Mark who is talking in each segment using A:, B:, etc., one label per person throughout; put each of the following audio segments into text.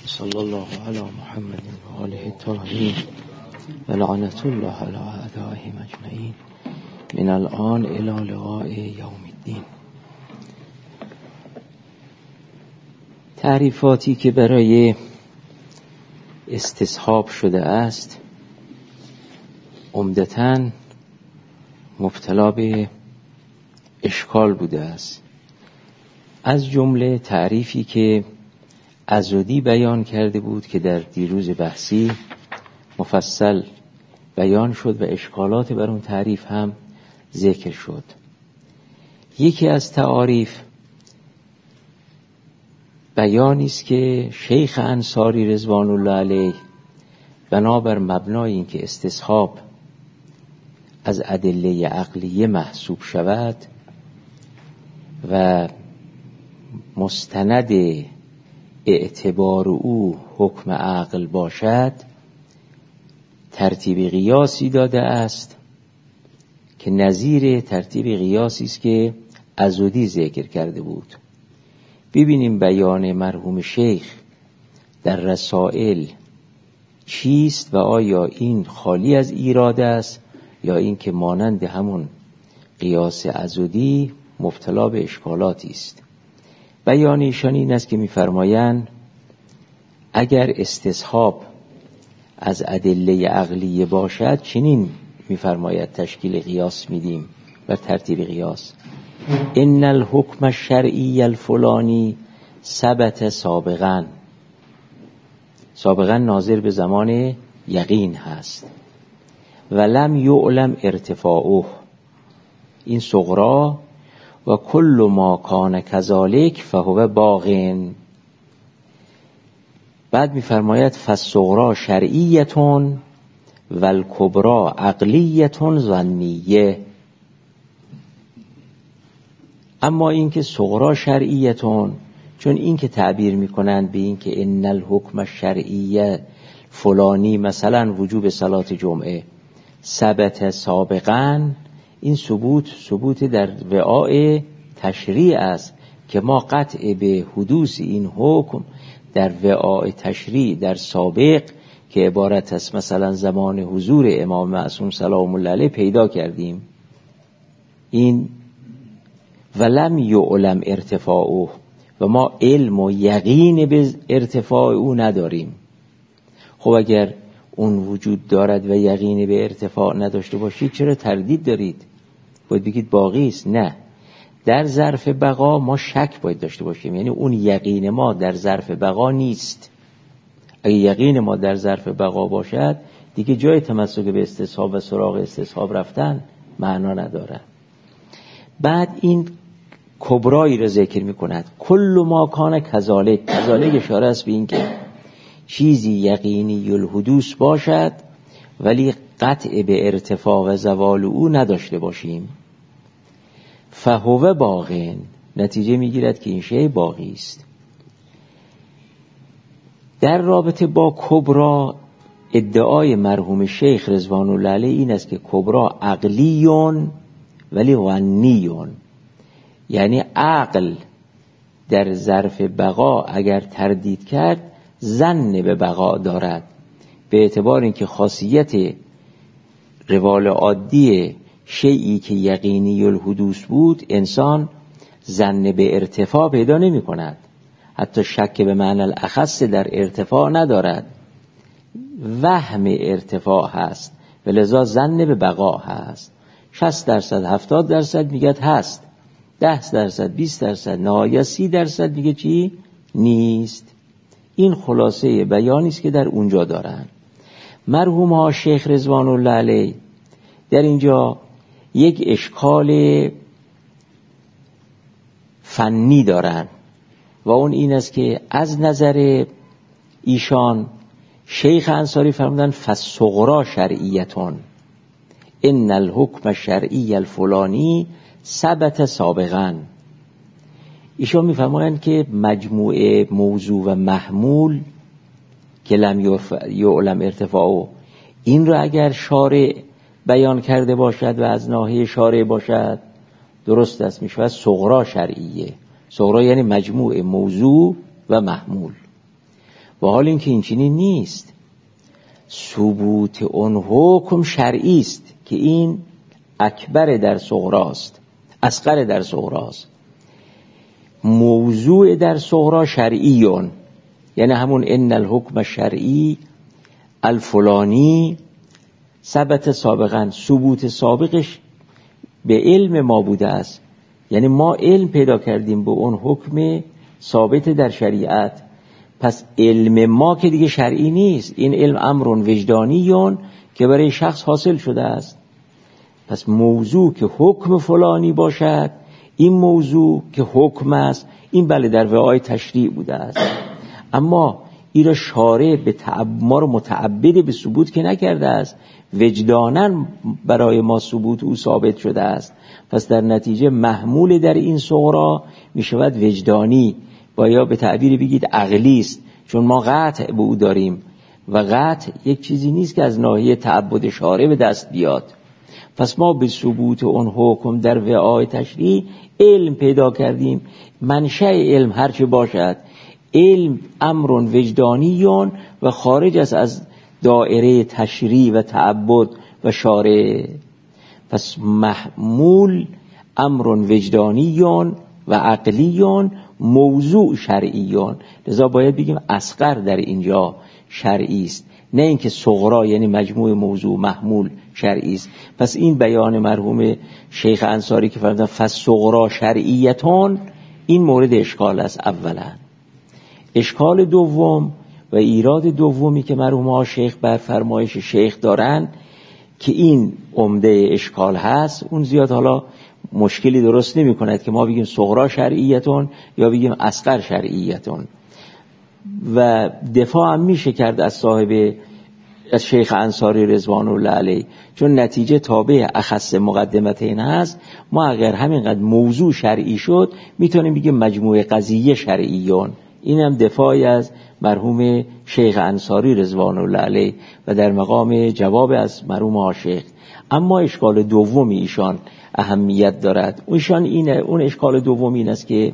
A: صلی الله علی محمد و آله الطاهرین و لعنت الله علی اعدائهم اجمعین من الان الی لقاء یوم الدین. تعریفاتی که برای استصحاب شده است عمدتاً مبتلا به اشکال بوده است. از جمله تعریفی که عضدی بیان کرده بود که در دیروز بحثی مفصل بیان شد و اشکالات بر اون تعریف هم ذکر شد. یکی از تعاریف بیانی است که شیخ انصاری رضوان الله علیه بنابر مبنای این که استصحاب از ادله عقلیه محسوب شود و مستند اعتبار او حکم عقل باشد، ترتیب قیاسی داده است که نظیر ترتیب قیاسی است که عضدی ذکر کرده بود. ببینیم بیان مرحوم شیخ در رسائل چیست و آیا این خالی از ایراد است یا این که مانند همون قیاس عضدی مبتلا به اشکالاتی است. بیان ایشان این است که می‌فرمایند اگر استصحاب از ادله عقلیه باشد چنین می‌فرماید تشکیل قیاس میدیم بر ترتیب قیاس: ان الحکم الشرعی الفلانی ثبت سابقا. سابقا ناظر به زمان یقین هست. ولم یعلم ارتفاعه، این صغرا، و کل ما کان کذالک فهو باقین. بعد می‌فرماید فالصغرا شرعیتون و الکبرا عقلیتون ظنیه. اما این که صغرا شرعیتون، چون این که تعبیر می‌کنند به این که ان الحکم الشرعیه فلانی، مثلا وجوب صلات جمعه، ثبت سابقا، این ثبوت در وعاء تشریع است که ما قطع به حدوث این حکم در وعاء تشریع در سابق که عبارت است مثلا زمان حضور امام معصوم سلام الله علیه پیدا کردیم. این ولم یعلم ارتفاعه، و ما علم و یقین به ارتفاع او نداریم. خب اگر اون وجود دارد و یقین به ارتفاع نداشته باشید چرا تردید دارید؟ باید بگید باقی است. نه، در ظرف بقا ما شک باید داشته باشیم، یعنی اون یقین ما در ظرف بقا نیست. اگه یقین ما در ظرف بقا باشد دیگه جای تمسک به استصحاب و سراغ استصحاب رفتن معنا نداره. بعد این کبرایی رو ذکر می کند: کل ما کان کذالک. کذالک اشاره است به این که چیزی یقینی الحدوث باشد ولی قطع به ارتفاع و زوال او نداشته باشیم. فهو باقین، نتیجه میگیرد که این شی باقی است. در رابطه با کبرا ادعای مرحوم شیخ رضوان الله علیه این است که کبرا عقلیون ولی ظنیون، یعنی عقل در ظرف بقا اگر تردید کرد ظن به بقا دارد، به اعتبار اینکه خاصیت روال عادی شیئی که یقینی الحدوث بود انسان ظن به ارتفاع پیدا نمی کند، حتی شک به معنی الاخص در ارتفاع ندارد، وهم ارتفاع هست و لذا ظن به بقا هست. 60%، 70% میگه هست، 10%، 20%، نهایت 30% میگه چی؟ نیست. این خلاصه بیانی است که در اونجا دارن. مرحوم ها شیخ رضوان الله علیه در اینجا یک اشکال فنی دارن و اون این است که از نظر ایشان شیخ انصاری فرمودن فالصغرا شرعیتون ان الحکم الشرعی الفلانی ثبت سابقا. ایشان میفرمایند که مجموعه موضوع و محمول که لم یعلم ارتفاعه، این را اگر شارع بیان کرده باشد و از ناحیه شارع باشد درست است، میشه صغرا شرعیه. صغرا یعنی مجموعه موضوع و محمول. و حال اینکه این چنین نیست. ثبوت اون حکم شرعی است که این اکبر در صغراست، اصغر در صغراست. موضوع در صغرا شرعیون، یعنی همون ان الحکم الشرعی الفلانی ثبت سابقا، ثبوت سابقش به علم ما بوده است، یعنی ما علم پیدا کردیم به اون حکم ثابت در شریعت. پس علم ما که دیگه شرعی نیست، این علم امر وجدانیون که برای شخص حاصل شده است. پس موضوع که حکم فلانی باشد، این موضوع که حکم است، این بله در وعای تشریع بوده است، اما این را شارع به ما رو متعبد به ثبوت که نکرده است، وجداناً برای ما ثبوت او ثابت شده است. پس در نتیجه محمول در این صغرا می شود وجدانی و یا به تعبیر بگید عقلی است، چون ما قطع به او داریم و قطع یک چیزی نیست که از ناحیه تعبد شارع به دست بیاد. پس ما به ثبوت اون حکم در وعای تشریع علم پیدا کردیم. منشأ علم هرچه باشد، علم امر وجدانیون و خارج است از دائره تشریع و تعبد و شارع. پس محمول امر وجدانیون و عقلیون، موضوع شرعیون. لذا باید بگیم اصغر در اینجا شرعی است، نه اینکه صغرا یعنی مجموع موضوع محمول شرعی است. پس این بیان مرحوم شیخ انصاری که فرمودن فصغرا شرعیتون، این مورد اشکال است. اولا اشکال دوم و ایراد دومی که مرحوم شیخ بر فرمایش شیخ دارن که این عمده اشکال هست، اون زیاد حالا مشکلی درست نمی کند که ما بگیم صغرا شرعیتون یا بگیم اصغر شرعیتون. و دفاع هم میشه کرد از صاحب از شیخ انصاری رضوان الله علیه، چون نتیجه تابع اخص مقدمتین هست. ما اگر همینقدر موضوع شرعی شد میتونیم بگیم مجموعه قضیه شرعیون. این هم دفاعی از مرحوم شیخ انصاری رضوان الله علیه و در مقام جواب از مرحوم شیخ. اما اشکال دومی ایشان اهمیت دارد. اون اشکال دوم این است که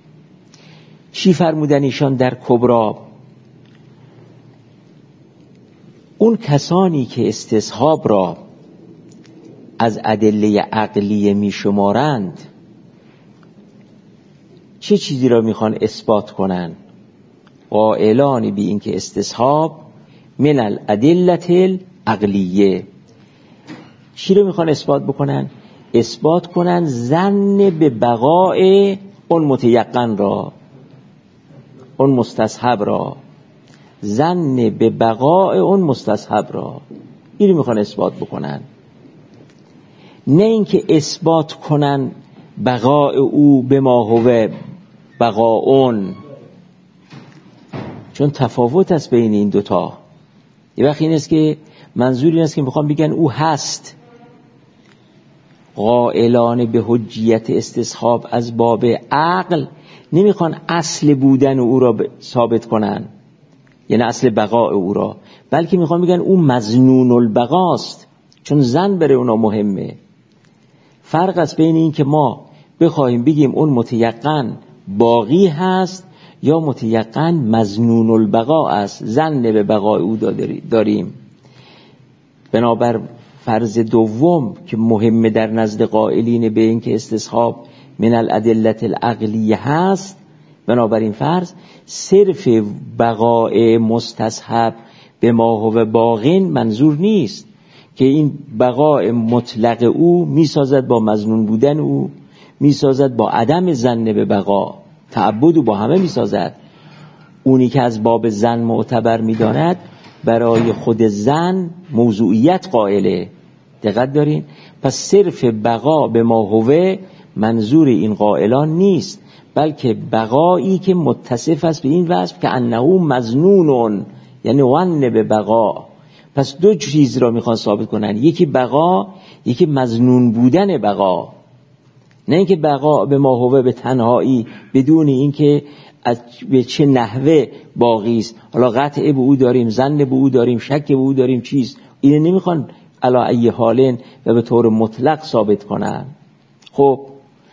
A: چی فرمودن ایشان در کبرا؟ اون کسانی که استصحاب را از ادله عقلیه می شمارند چه چیزی را میخوان اثبات کنن؟ قائلانی بی این که استصحاب من الادله العقلیه. چی را میخوان اثبات بکنن؟ اثبات کنن ظن به بقاء اون متیقن را، اون مستصحب را، ظن به بقاء اون مستصحب را، این رو میخوان اثبات بکنن. نه اینکه اثبات کنن بقاء او به ما هو بقاءون، چون تفاوت است بین این دوتا. یه وقت این است که منظور این است که میخوان بگن او هست. قائلان به حجیت استصحاب از باب عقل نمیخوان اصل بودن او را ثابت کنن، یعنی اصل بقاء او را، بلکه میخوان بگن او مظنون البقاست، چون ظن برای اونا مهمه. فرق است بین این که ما بخوایم بگیم اون متیقن باقی هست یا متیقن مظنون البقا است، ظن به بقاء او داریم. بنابر فرض دوم که مهمه در نزد قائلین به این که استصحاب من الادله العقلیه هست، بنابراین فرض صرف بقاء مستصحب به ما هو باقین منظور نیست که این بقاء مطلق او میسازد با مظنون بودن او، میسازد با عدم ظن به بقا، تعبد با همه میسازد. اونی که از باب ظن معتبر میداند برای خود ظن موضوعیت قائله. دقت دارین؟ پس صرف بقا به ما هو منظور این قائلان نیست، بلکه بقایی که متصف است به این وصف که انه مظنون، یعنی ظن به بقا. پس دو چیز را میخوان ثابت کنن، یکی بقا، یکی مظنون بودن بقا. نه اینکه بقا به ما هو به تنهایی بدون اینکه به چه نحوه باقی است. حالا قطع به او داریم، ظن به او داریم، شک به او داریم، چیز اینه نمیخوان علی ای حالن و به طور مطلق ثابت کنن. خب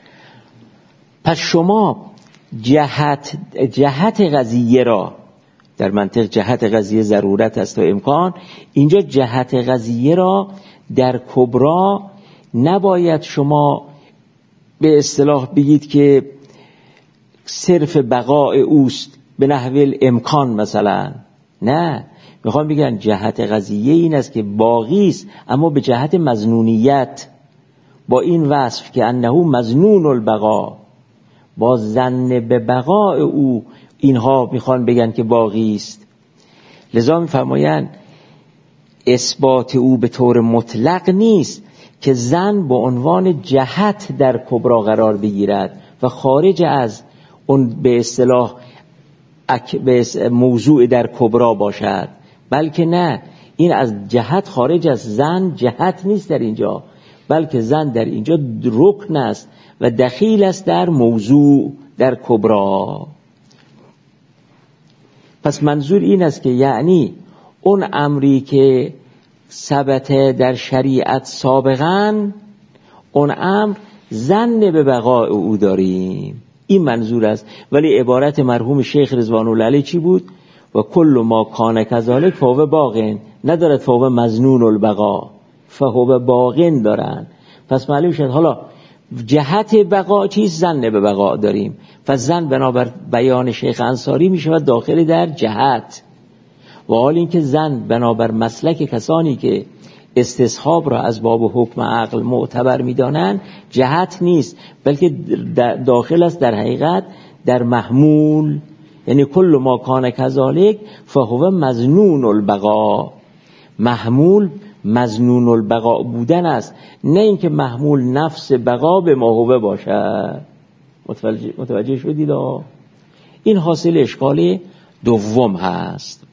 A: پس شما جهت قضیه را در منطق جهت قضیه ضرورت است و امکان. اینجا جهت قضیه را در کبرا نباید شما به اصطلاح بگید که صرف بقاء اوست به نحو امکان مثلا، نه، میخوام بگن جهت قضیه این است که باقی است اما به جهت مظنونیت، با این وصف که انه مظنون البقا، با ظن به بقاء او اینها میخوان بگن که باقی است. لذا میفرمایند اثبات او به طور مطلق نیست که ظن به عنوان جهت در کبرا قرار بگیرد و خارج از اون به اصطلاح موضوع در کبرا باشد، بلکه نه، این از جهت خارج از ظن جهت نیست در اینجا، بلکه ظن در اینجا رکن است و دخیل است در موضوع در کبرا. پس منظور این است که یعنی اون امری که ثبت در شریعت سابقاً، اون امر ظن به بقاء او داریم، این منظور است. ولی عبارت مرحوم شیخ رضوان الله علیه چی بود؟ و کل ما کان کذالک فهو باقین، ندارد فهو مظنون البقا، فهو باقین دارن. پس معلوم شد حالا جهت بقا چیست؟ ظن به بقا داریم. پس ظن بنابر بیان شیخ انصاری می شود داخل در جهت، و حال این که ظن بنابر مسلک کسانی که استصحاب را از باب حکم عقل معتبر می دانند جهت نیست، بلکه داخل است در حقیقت در محمول. یعنی کل ما کان کذالک فهو مظنون البقا، محمول مظنون البقا بودن است، نه اینکه محمول نفس بقا به ما هو باشد. متوجه شدید؟ این حاصل اشکال دوم هست.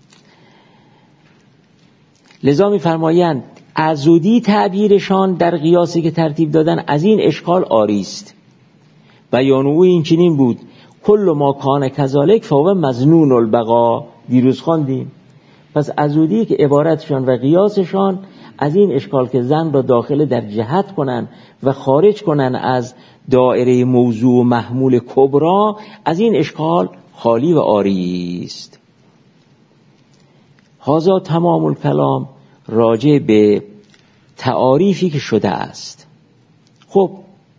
A: لذا می‌فرمایند عضدی تعبیرشان در قیاسی که ترتیب دادن از این اشکال عاری است. بیان او این چنین بود کل ما کان کذالک فهو مظنون البقا، دیروز خواندیم. پس عضدی که عبارتشان و قیاسشان از این اشکال که ظن را داخل در جهت کنن و خارج کنن از دایره موضوع محمول کبرا، از این اشکال خالی و عاری است. هذا تمام الکلام راجع به تعاریفی که شده است. خب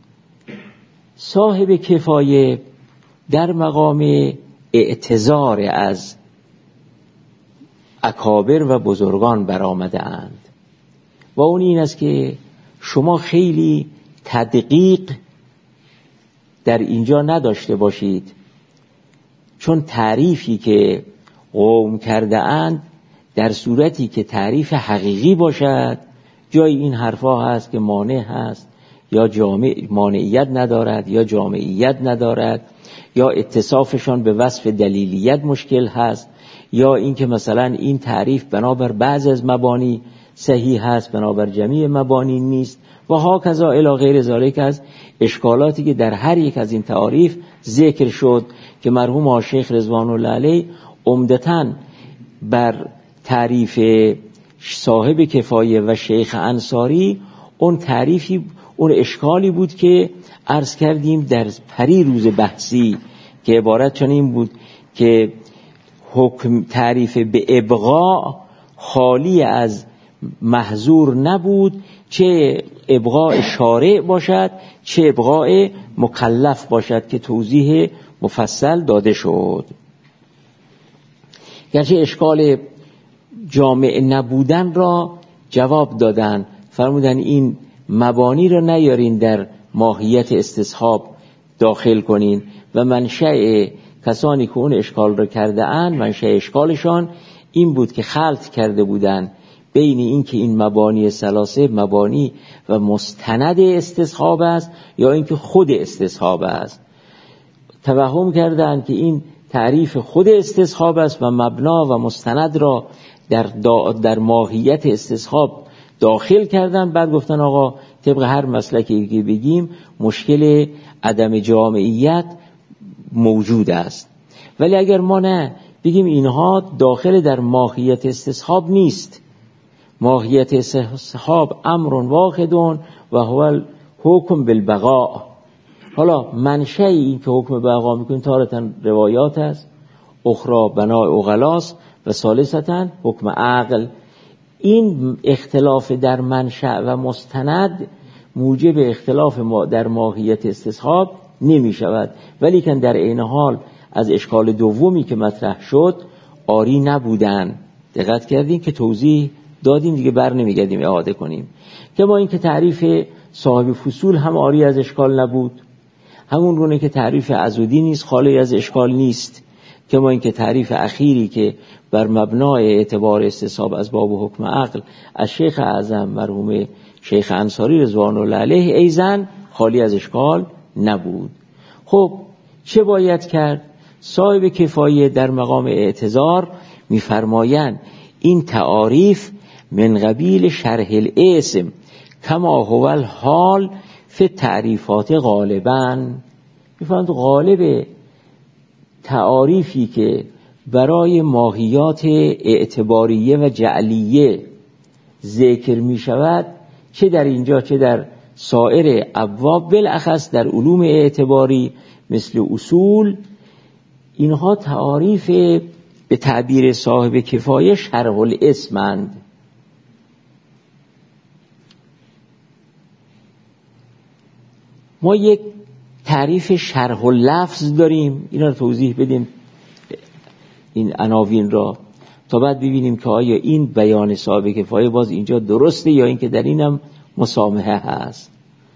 A: صاحب کفایه در مقام اعتذار از اکابر و بزرگان برآمده اند و اون این است که شما خیلی تدقیق در اینجا نداشته باشید، چون تعریفی که قوم کرده اند در صورتی که تعریف حقیقی باشد جای این حرفا هست که مانع هست یا مانعیت ندارد یا جامعیت ندارد یا اتصافشان به وصف دلیلیت مشکل هست یا اینکه مثلا این تعریف بنابر بعض از مبانی صحیح هست بنابر جمیع مبانی نیست و هاکذا الی غیر ذالک از اشکالاتی که در هر یک از این تعاریف ذکر شد که مرحوم شیخ رضوان الله علیه عمدتاً بر تعریف صاحب کفایه و شیخ انصاری اون تعریفی اون اشکالی بود که عرض کردیم در پری روز بحثی که عبارت چنین بود که حکم تعریف به ابقاء خالی از محظور نبود، چه ابقاء شارع باشد چه ابقاء مکلف باشد که توضیح مفصل داده شد. گرچه اشکال جامع نبودن را جواب دادن، فرمودن این مبانی را نیارین در ماهیت استصحاب داخل کنین و منشأ کسانی که اون اشکال را کرده اند، منشأ اشکالشان این بود که خلط کرده بودن بین این که این مبانی ثلاثه مبانی و مستند استصحاب است یا این که خود استصحاب است. توهم کردند که این تعریف خود استصحاب است و مبنا و مستند را در ماهیت استصحاب داخل کردن. بعد گفتن آقا طبق هر مسلکی که بگیم مشکل عدم جامعیت موجود است، ولی اگر ما نه بگیم اینها داخل در ماهیت استصحاب نیست، ماهیت استصحاب امر واحد و هو حکم بالبقاء. حالا منشأ این که حکم بقا میکنیم تارتاً روایات است، اخرى بناء اغلاس و ثالثاً حکم عقل. این اختلاف در منشأ و مستند موجب اختلاف در ماهیت استصحاب نمی شود، ولی که در عین حال از اشکال دومی که مطرح شد عاری نبودن. دقت کردین که توضیح دادیم دیگه، بر نمیگردیم اعاده کنیم. که ما این که تعریف صاحب فصول هم عاری از اشکال نبود، همون گونه که تعریف عضدی نیست خالی از اشکال نیست. که ما این که تعریف اخیری که بر مبنای اعتبار استصحاب از باب حکم عقل از شیخ اعظم مرحوم شیخ انصاری رضوان الله علیه ایزن خالی از اشکال نبود. خب چه باید کرد؟ صاحب کفایه در مقام اعتذار می‌فرمایند این تعاریف من قبیل شرح الاسم کما هو الحال فی تعریفات غالباً. می‌فرمایند غالب تعاریفی که برای ماهیات اعتباریه و جعلیه ذکر می شود، چه در اینجا چه در سایر ابواب، بالاخص در علوم اعتباری مثل اصول، اینها تعاریف به تعبیر صاحب کفایه شرح الاسمند. ما یک تعریف شرح اللفظ داریم، اینا رو توضیح بدیم این عناوین را تا بعد ببینیم که آیا این بیان صاحب کفایه باز اینجا درسته یا اینکه در اینم مسامحه هست.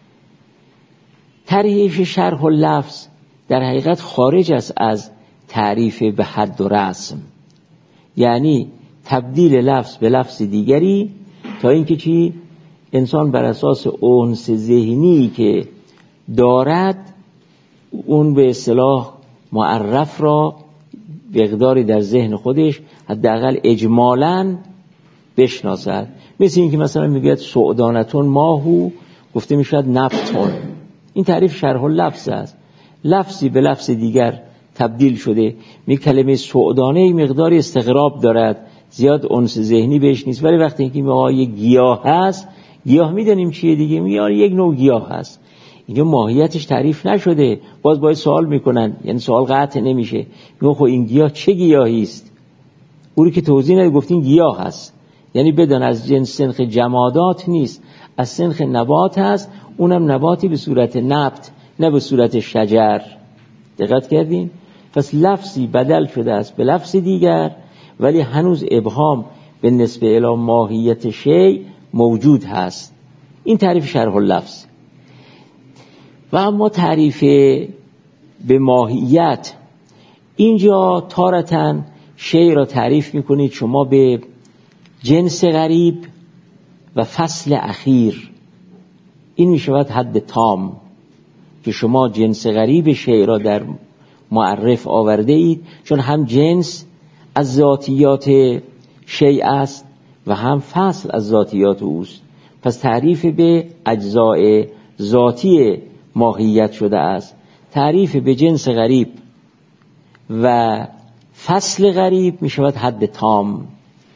A: تعریف شرح اللفظ در حقیقت خارج است از تعریف به حد و رسم، یعنی تبدیل لفظ به لفظ دیگری تا اینکه چی انسان بر اساس اونس ذهنی که دارد اون به اصطلاح معرف را مقداری در ذهن خودش حداقل اجمالاً بشناسد. مثل این که مثلا میگوید سعدانتون ماهو، گفته میشود نفتون. این تعریف شرح اللفظ است، لفظی به لفظ دیگر تبدیل شده. می کلمه سعدانه مقداری استغراب دارد، زیاد انس ذهنی بهش نیست، ولی وقتی که ما یک گیاه هست، گیاه میدونیم چیه دیگه، میگن یک نوع گیاه هست، اینجا ماهیتش تعریف نشده، باز باید سوال میکنن، یعنی سوال قطع نمیشه. میگن خب این گیاه چه گیاهی است؟ اون که توضیح ندید، گفتین گیاه هست، یعنی بدان از جنس سنخ جمادات نیست، از سنخ نبات هست، اونم نباتی به صورت نبت نه به صورت شجر. دقت کردین؟ پس لفظی بدل شده است به لفظ دیگر، ولی هنوز ابهام به نسبه الی ماهیت شیء موجود هست. این تعریف شرح اللفظ. و اما تعریف به ماهیت، اینجا تارتاً شیء را تعریف میکنید شما به جنس غریب و فصل اخیر. این میشود حد تام که شما جنس غریب شیء را در معرف آورده اید، چون هم جنس از ذاتیات شیء است و هم فصل از ذاتیات اوست. پس تعریف به اجزاء ذاتی ماهیت شده است. تعریف به جنس غریب و فصل غریب می شود حد تام.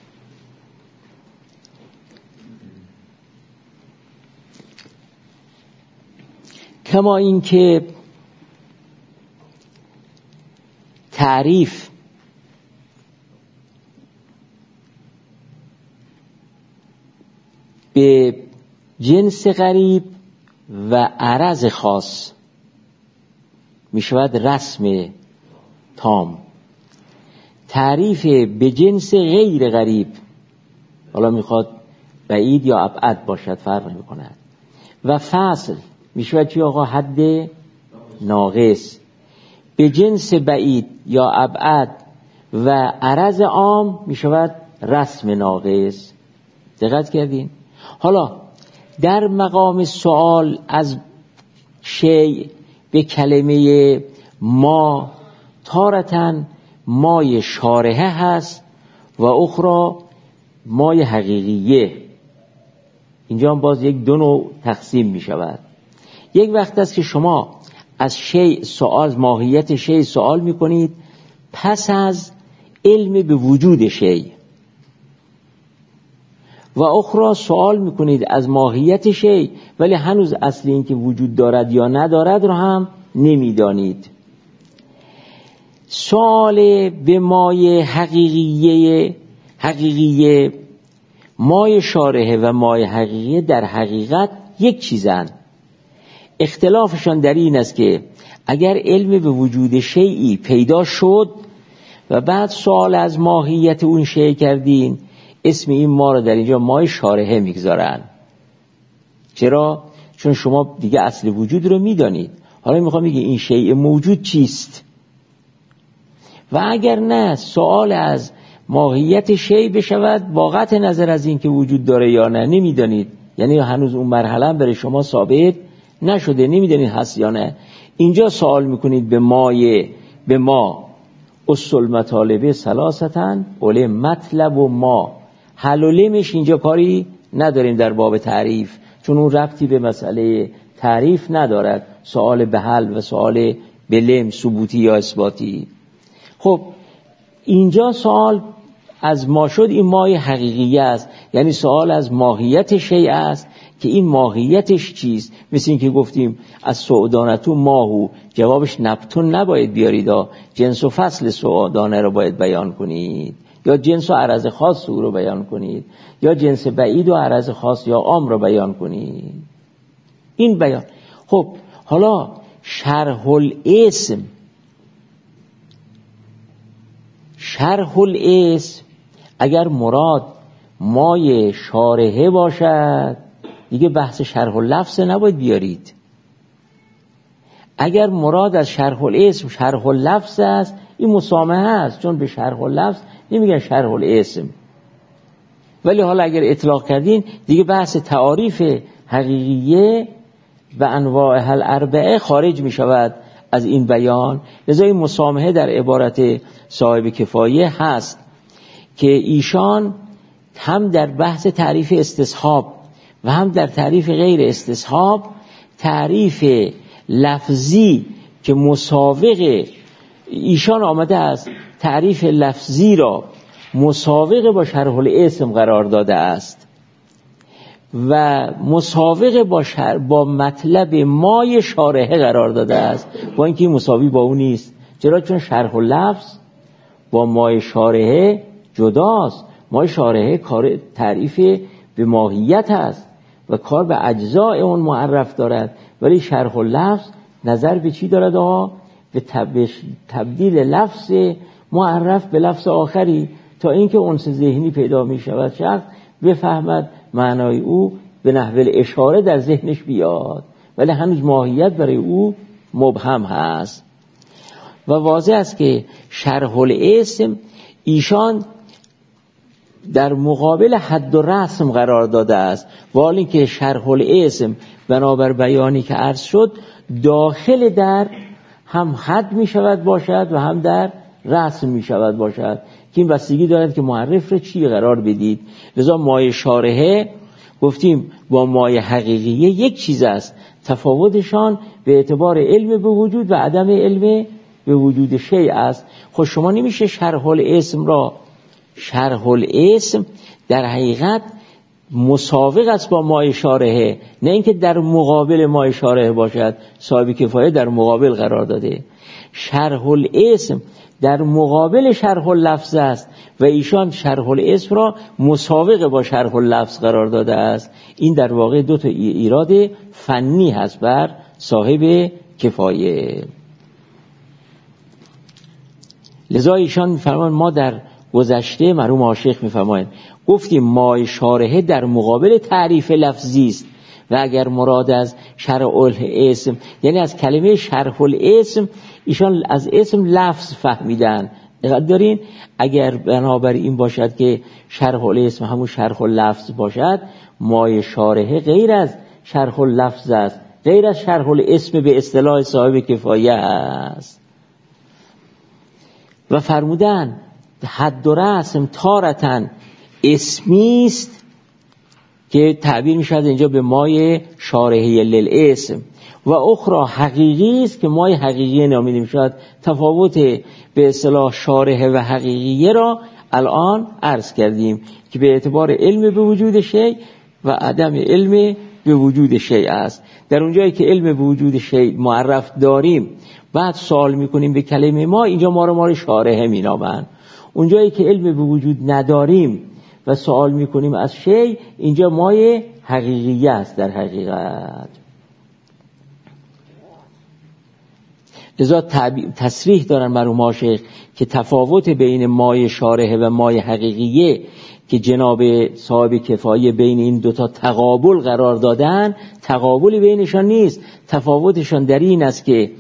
A: کما این که تعریف به جنس غریب و عرض خاص می شود رسم تام. تعریف به جنس غیر غریب، حالا میخواد بعید یا ابعد باشد فرق نمی کند، و فصل می شود چی آقا؟ حد ناقص. به جنس بعید یا ابعد و عرض عام می شود رسم ناقص. دقت کردین؟ حالا در مقام سوال از شیء به کلمه ما، تارتاً مای شارحه هست و اخرى مای حقیقیه. اینجا هم باز یک دو نوع تقسیم می شود. یک وقت است که شما از شیء سوال، ماهیت شیء سوال می کنید پس از علم به وجود شیء، و اخرى سوال می کنید از ماهیت شیء ولی هنوز اصل این که وجود دارد یا ندارد رو هم نمی دانید. سؤال به مایه حقیقیه مایه شارحه و مایه حقیقیه در حقیقت یک چیزن. اختلافشان در این است که اگر علم به وجود شیئی پیدا شد و بعد سوال از ماهیت اون شیء کردین، اسم این ما رو در اینجا مایه شارحه میگذارن. چرا؟ چون شما دیگه اصل وجود رو میدانید. حالا میخوام بگم این شیء موجود چیست. و اگر نه سوال از ماهیت شیء بشود با قطع نظر از این که وجود داره یا نه نمیدانید، یعنی هنوز اون مرحله برای شما ثابت نشده، نمیدانید هست یا نه. اینجا سوال میکنید به ما اصل مطالبه ثلاثتن اول مطلب و ما. حل و لمش اینجا کاری نداریم در باب تعریف، چون اون ربطی به مسئله تعریف ندارد. سوال به حل و سوال به لم ثبوتی یا اثباتی. خب اینجا سوال از ما شد، این مای حقیقی است، یعنی سوال از ماهیت شیء است که این ماهیتش چیست. مثل این که گفتیم از سعودانتو ماهو، جوابش نبتون نباید بیارید، جنس و فصل سعودانه رو باید بیان کنید، یا جنس و عرض خاص او رو بیان کنید، یا جنس بعید و عرض خاص یا عام رو بیان کنید. این بیان. خب حالا شرح الاسم اگر مراد مای شارحه باشد دیگه بحث شرح اللفظ نباید بیارید. اگر مراد از شرح الاسم شرح اللفظ است، این مسامحه است، چون به شرح اللفظ نمیگن شرح الاسم. ولی حالا اگر اطلاق کردین دیگه بحث تعاریف حقیقیه و انواع الاربعه خارج می شود از این بیان. لذا این مسامحه در عبارت صاحب کفایه هست که ایشان هم در بحث تعریف استصحاب و هم در تعریف غیر استصحاب تعریف لفظی که مساوق ایشان آمده است، تعریف لفظی را مساوق با شرح الاسم قرار داده است و مساوق با مطلب مای شارحه قرار داده است، با اینکه مساوی با اون نیست. چرا؟ چون شرح اللفظ با مای شارحه جداست. مای شارحه کار تعریف به ماهیت است و کار به اجزاء اون معرف دارد، ولی شرح اللفظ نظر به چی دارد؟ به تبدیل لفظ معرف به لفظ آخری، تا اینکه انس ذهنی پیدا می شود، شخص بفهمد معنای او به نحو اشاره در ذهنش بیاد، ولی هنوز ماهیت برای او مبهم هست. و واضح است که شرح الاسم ایشان در مقابل حد و رسم قرار داده است، ولی که شرح الاسم بنابر بیانی که عرض شد داخل در هم حد می شود باشد و هم در رسم می شود باشد، که این بستگی دارد که معرف را چی قرار بدید. لذا مایه شارحه گفتیم با مایه حقیقیه یک چیز است، تفاوتشان به اعتبار علم به وجود و عدم علم به وجود شیء است. خب شما نمیشه شرح الاسم در حقیقت مساوق است با مایه شارحه، نه اینکه در مقابل مایه شارحه باشد. صاحب کفایه در مقابل قرار داده. شرح الاسم در مقابل شرح اللفظ است و ایشان شرح الاسم را مساوق با شرح اللفظ قرار داده است. این در واقع دو تا ایراد فنی هست بر صاحب کفایه. لذا ایشان می‌فرمایند ما در گذشته مرحوم عاشق می‌فرمایند گفتیم مای شارحه در مقابل تعریف لفظی است و اگر مراد از شرح الاسم یعنی از کلمه شرح الاسم ایشان از اسم لفظ فهمیدن. دقت دارین؟ اگر بنابر این باشد که شرح الاسم همون شرح اللفظ باشد، مای شارحه غیر از شرح اللفظ است، غیر از شرح الاسم به اصطلاح صاحب کفایه است. و فرمودن حد و رسم تارتن اسمی است که تعبیر می شود اینجا به مای شارحه للاسم، و اخرى حقیقی است که مای حقیقی نامیده می شود. تفاوت به اصطلاح شارحه و حقیقیه را الان عرض کردیم که به اعتبار علم به وجود شیء و عدم علم به وجود شیء است. در اونجایی که علم به وجود شیء معرف داریم بعد سوال میکنیم به کلمه ما، اینجا ما رو شارحه مینامن. اونجایی که علم به وجود نداریم و سوال میکنیم از شیء، اینجا مای حقیقیه است. در حقیقت لذا تصریح دارن مرحوم شیخ که تفاوت بین مای شارحه و مای حقیقیه که جناب صاحب کفایه بین این دوتا تقابل قرار دادن، تقابلی بینشان نیست. تفاوتشان در این است که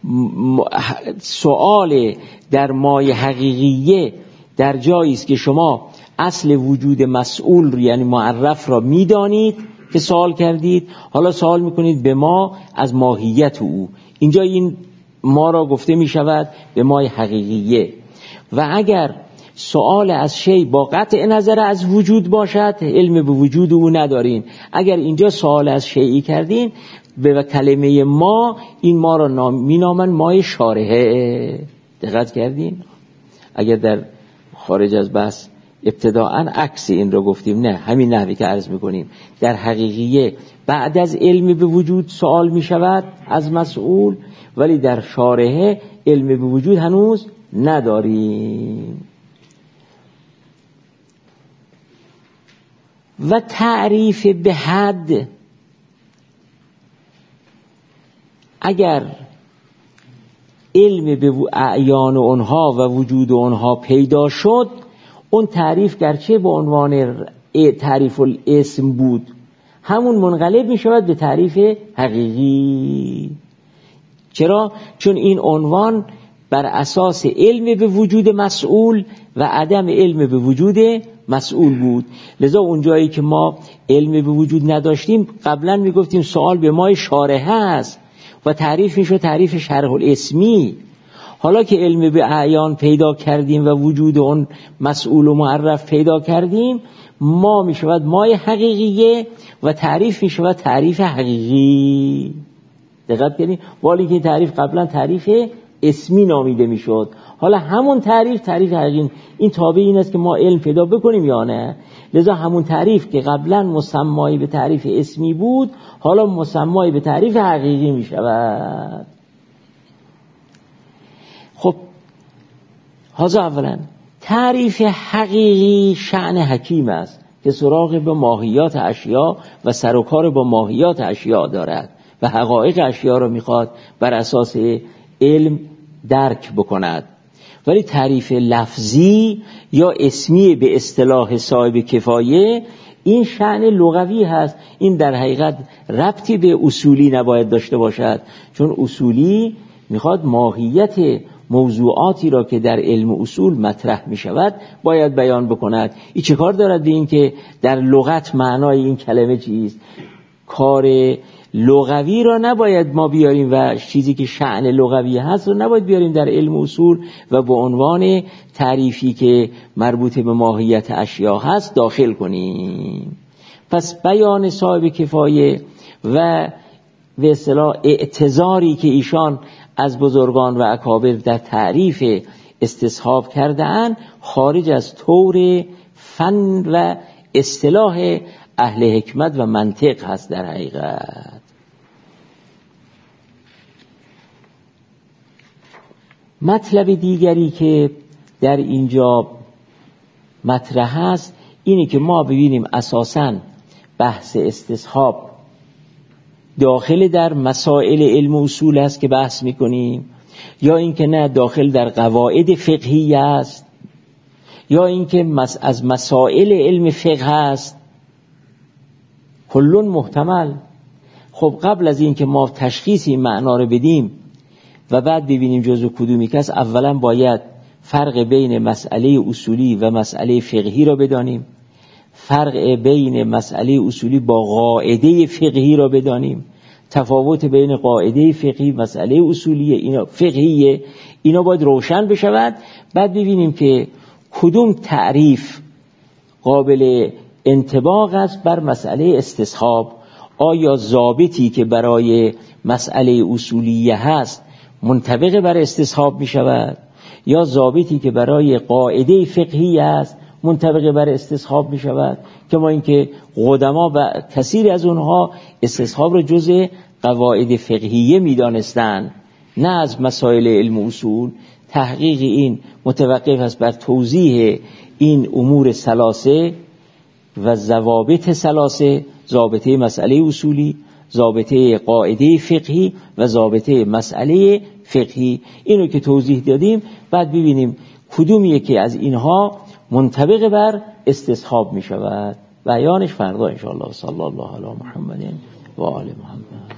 A: سوال در مای حقیقیه در جایی است که شما اصل وجود مسئول یعنی معرف را میدانید که سوال کردید، حالا سوال میکنید به ما از ماهیت او. اینجا این ما را گفته میشود به مای حقیقیه. و اگر سوال از شی با قطع نظر از وجود باشد، علم به وجود او ندارین. اگر اینجا سوال از شیئی کردین به کلمه ما، این ما را مینامن مای شارحه. دقت کردین؟ اگر در خارج از بحث ابتداءً عکس این رو گفتیم، نه همین نحوی که عرض میکنیم. در حقیقیه بعد از علم به وجود سوال میشود از مسئول، ولی در شارحه علم به وجود هنوز نداریم. و تعریف به حد، اگر علم به اعیان اونها و وجود اونها پیدا شد، اون تعریف گرچه به عنوان تعریف الاسم بود، همون منقلب می شود به تعریف حقیقی. چرا؟ چون این عنوان بر اساس علم به وجود مسئول و عدم علم به وجود مسئول بود. لذا اون جایی که ما علم به وجود نداشتیم، قبلا می گفتیم سوال به ما شارحه است و تعریف می شد تعریف شرح الاسمی. حالا که علم به اعیان پیدا کردیم و وجود اون مسئول و معرف پیدا کردیم، ما می شود مای حقیقیه و تعریف می شود تعریف حقیقی. دقت کنید، ولی که تعریف قبلا تعریف اسمی نامیده می شد، حالا همون تعریف حقیقی. این تابع این است که ما علم پیدا بکنیم یا نه. لذا همون تعریف که قبلا مسمایی به تعریف اسمی بود، حالا مسمایی به تعریف حقیقی می شود. خب حاضر اولا تعریف حقیقی شأن حکیم است که سراغ به ماهیات اشیا و سر و کار با ماهیات اشیا دارد و حقایق اشیا را میخواد بر اساس علم درک بکند. ولی تعریف لفظی یا اسمی به اصطلاح صاحب کفایه، این شأن لغوی هست. این در حقیقت ربطی به اصولی نباید داشته باشد، چون اصولی میخواد ماهیت موضوعاتی را که در علم اصول مطرح می شود باید بیان بکند. این چه کار دارد به این که در لغت معنای این کلمه چیست؟ کار لغوی را نباید ما بیاریم و چیزی که شأن لغوی هست رو نباید بیاریم در علم اصول و به عنوان تعریفی که مربوط به ماهیت اشیا هست داخل کنیم. پس بیان صاحب کفایه و به اصطلاح اعتذاری که ایشان از بزرگان و اکابر در تعریف استصحاب کرده‌اند خارج از طور فن و اصطلاح اهل حکمت و منطق هست. در حقیقت مطلب دیگری که در اینجا مطرح است اینه که ما ببینیم اساساً بحث استصحاب داخل در مسائل علم اصول است که بحث میکنیم، یا اینکه نه داخل در قواعد فقهی است، یا اینکه از مسائل علم فقه است. کلون محتمل. خب قبل از این که ما تشخیص این معنا رو بدیم و بعد ببینیم جزء کدومی که است، اولا باید فرق بین مسئله اصولی و مسئله فقهی را بدانیم، فرق بین مسئله اصولی با قاعده فقهی را بدانیم، تفاوت بین قاعده فقهی مسئله اصولی اینا فقهیه، اینا باید روشن بشود. بعد ببینیم که کدوم تعریف قابل انطباق است بر مسئله استصحاب. آیا ضابطی که برای مسئله اصولیه هست منطبق بر استصحاب می شود، یا ضابطی که برای قاعده فقهی است منطبق بر استصحاب می شود، که ما اینکه قدما و کثیری از اونها استصحاب را جزء قواعد فقهیه می دانستند، نه از مسائل علم و اصول. تحقیق این متوقف است بر توضیح این امور ثلاثه و ضوابط ثلاثه، ضابطه مسئله اصولی، ضابطه قاعده فقهی و ضابطه مسئله فقهی. اینو که توضیح دادیم، بعد ببینیم کدوم یکی از اینها منطبق بر استصحاب می شود. بیانش فردا ان شاء الله. صلی الله علی محمد و آل محمد.